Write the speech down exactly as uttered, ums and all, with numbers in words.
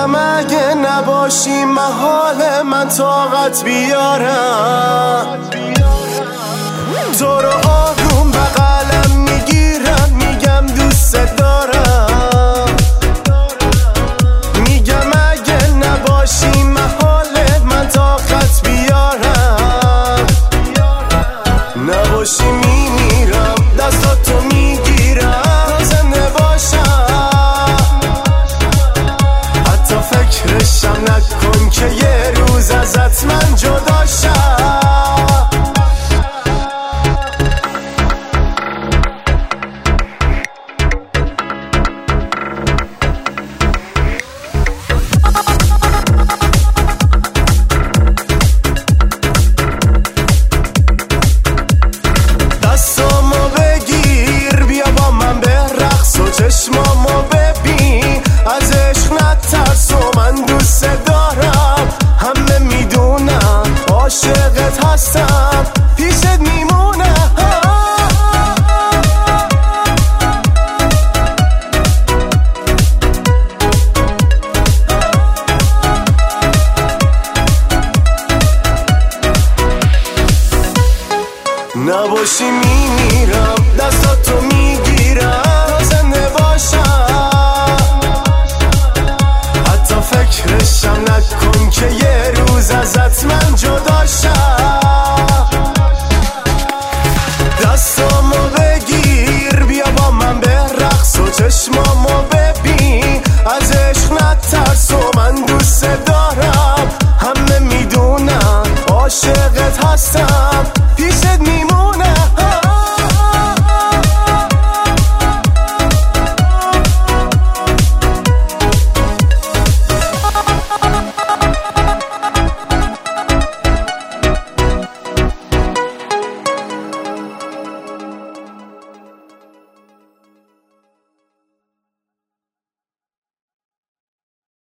میگم اگه نباشی محال من طاقت بیارم. تو رو آروم بغلم میگیرم میگم دوست دارم. میگم اگه نباشی محال من طاقت بیارم. نباشی میمیرم دستاتو میگیرم تا زنده باشم. حتی فکرشم نکن که یه روز ازت من جدا شم. چشمامو ببین از عشق نترس و من دوست دارم. همه میدونم عاشقت هستم پیشت میمونم. نباشی میمیرم دستاتو میگیرم تا زنده باشم. حتی فکرشم نکن که یه روز از